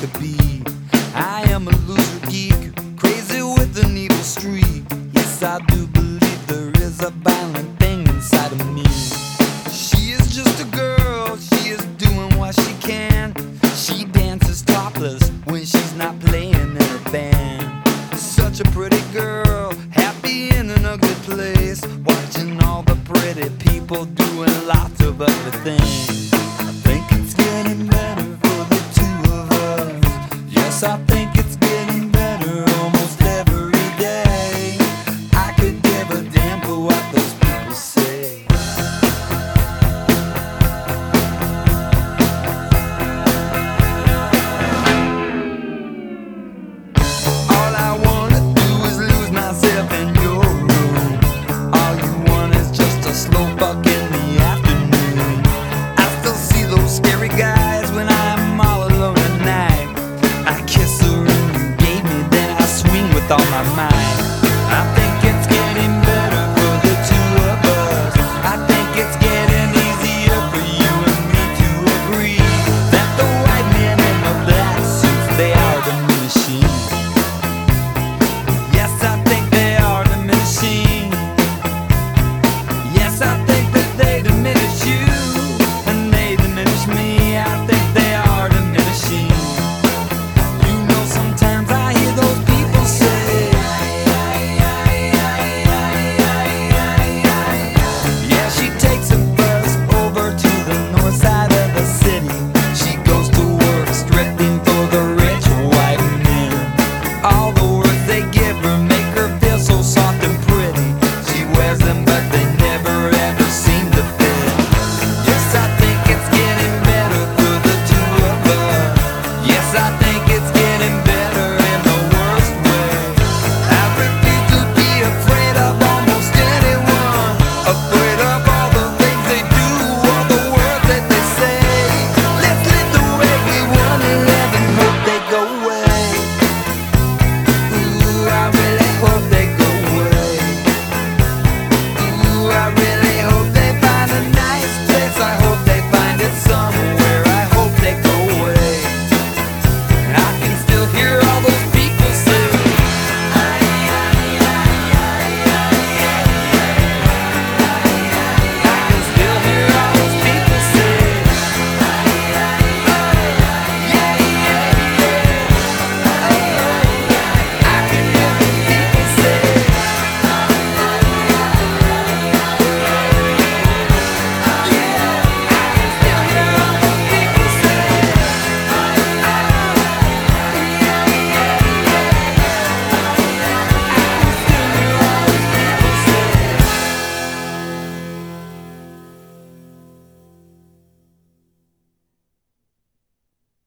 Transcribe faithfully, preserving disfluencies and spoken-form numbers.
to be. I am a loser geek, crazy with an evil streak. Yes, I do believe there is a violent thing inside of me. She is just a girl, she is doing what she can. She dances topless when she's not playing in a band. Such a pretty girl, happy in an ugly place, watching all the pretty people doing lots of other things. I think it's getting better for the two of us. Yes, I think